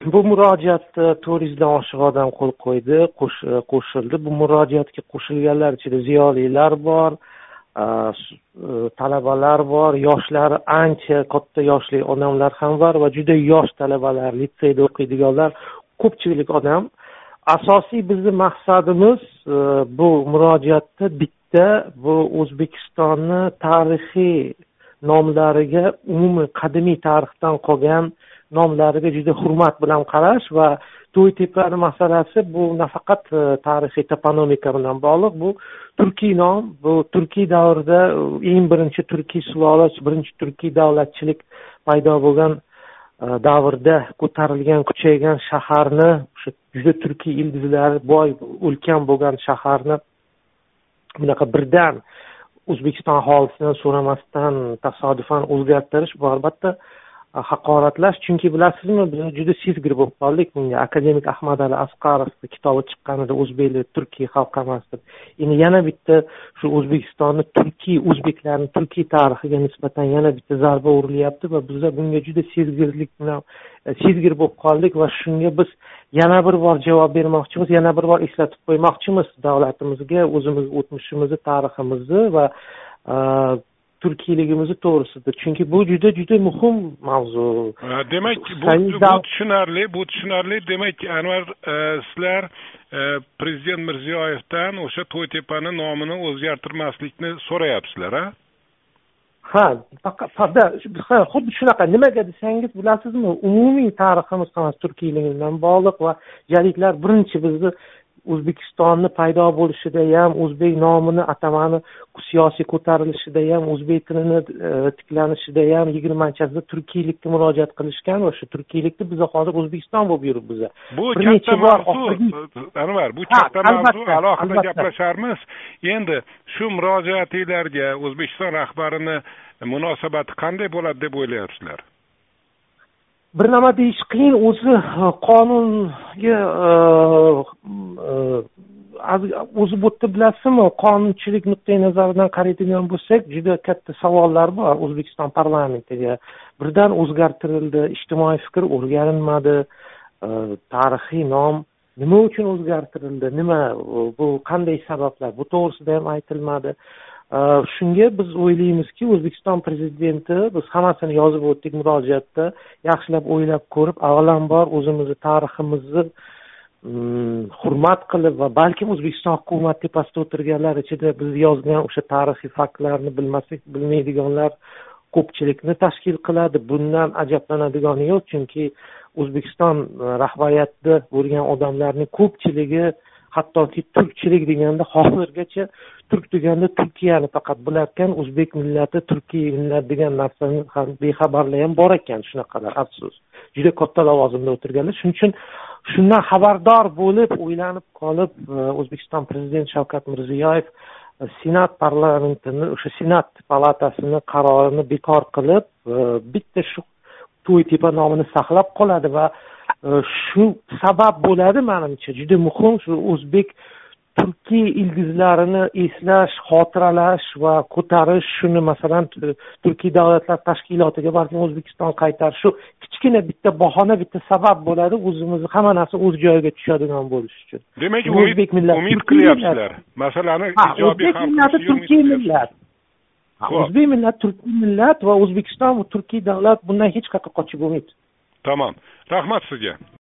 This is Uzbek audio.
bu murojaatda 400 dan oshiq odam qo'l qo'ydi, qo'shildi. Bu murojaatga qo'shilganlar ichida ziyolilar bor, talabalar bor, yoshlar ancha katta yoshli odamlar ham bor va juda yosh talabalar, litseyda o'qiydiganlar, ko'pchilik odam. Asosiy bizning maqsadimiz bu murojaatda bitta, bu O'zbekistonni tarixiy nomlariga, umumiy qadimiy tarixdan qolgan nomlariga juda hurmat bilan qarash va To'ytepa masalasi bu nafaqat tarixiy toponomika bilan bog'liq, bu turkiy nom, bu turkiy davrida eng birinchi turkiy sulola, birinchi turkiy davlatchilik paydo bo'lgan davrda ko'tarilgan, kuchaygan shaharni, o'sha juda turkiy ildizlari boy, ulkan bo'lgan shaharni bunaqa birdan O'zbekiston aholisidan so'ramasdan tasodifan o'zgartirish bu albatta haqoratlash. Chunki bilasizmi, biz juda sezgir bo'lib qoldik bunga. Akademik Ahmadali Asqarovni kitobi chiqqanida O'zbeklar Turkiy xalq emas deb. Endi yana bitta shu O'zbekistonni Turkiy, o'zbeklarni Turkiy tarixiga nisbatan yana bitta zarba urilyapti va bizlar bunga juda sezgir bo'lib qoldik va shunga biz yana bir bor javob bermoqchimiz, yana bir bor eslatib qo'ymoqchimiz davlatimizga, o'zimiz o'tmishimizni, tariximizni va turkiyligimizni to'g'risida. Chunki bu juda muhim mavzu. Demak, bu tushunarli. Demak, Anvar, sizlar Prezident Mirziyoyevdan o'sha To'ytepani nomini o'zgartirmaslikni so'rayapsizlar, ha? Ha, xuddi shunaqa. Nimaga desangiz, bilasizmi, umumiy tariximiz ham turkiylik bilan bog'liq va jadidlar birinchi bizni O'zbekistonni paydo bo'lishida ham, o'zbek nomini atamani siyosiy ko'tarilishida ham, o'zbek tilini tiklanishida ham 20-asrda turkiylikka murojaat qilishgan va shu turkiylikni biz hozir O'zbekiston bo'lib yuribmiz. Bu katta mavzu, Anvar, bu katta mavzu, alohida gaplasharmiz. Endi shu murojaatinglarga O'zbekiston rahbarini munosabati qanday bo'ladi deb o'ylayapsizlar? Bir nima deyish qiyin, o'zi qonunga o'zi bu yerda bilasizmi, qonunchilik nuqtai nazaridan qaraydigan bo'lsak, juda katta savollar bor O'zbekiston parlamentiga. Birdan o'zgartirildi, ijtimoiy fikr o'rganilmadi, tarixiy nom nima uchun o'zgartirildi, nima bu, qanday sabablar, bu to'g'risida ham aytilmadi. Shunga biz o'ylaymizki, O'zbekiston prezidenti, biz hammasini yozib o'tdik murojaatda, yaxshilab o'ylab ko'rib, avvalambor o'zimizni tariximizni hurmat qilib va balkim O'zbekiston hukumat tepasida o'tirganlar ichida biz yozgan o'sha tarixiy faktlarni bilmaydiganlar ko'pchilikni tashkil qiladi. Bundan ajablanadigan yo'q, chunki O'zbekiston rahbariyatida bo'lgan odamlarning ko'pchiligi, hattoki turkchilik deganda hozirgacha turk deganda Turkiyani faqat bilarkan, o'zbek millati, turkiy millat degan narsani ham bexabarlar ham bor ekan, shunaqalar, afsus. Juda katta lavozimda o'tirganlar. Shuning uchun shundan xabardor bo'lib, o'ylanib qolib, O'zbekiston prezidenti Shavkat Mirziyoyev Senat parlamentini, o'sha Senat palatasini qarorini bekor qilib, bitta shu To'ytepa nomini saqlab qoladi va shu sabab bo'ladi, menimcha, juda muhim shu o'zbek turkiy ildizlarini eslash, xotiralash va ko'tarish, shuni masalan Turkiy davlatlar tashkilotiga balkim O'zbekiston qaytarish, shu kichkina bitta bahona, bitta sabab bo'ladi, o'zimizni hamma narsa o'z joyiga tushadigan bo'lish uchun. Demak, umid qilyapsizlar. Masalani ijobiy hal qilishga turkiy millat. O'zbek millat, turkiy millat va O'zbekiston va turkiy davlat bundan hech qayerga qochib bo'lmaydi. Tamam. Rahmat sizga.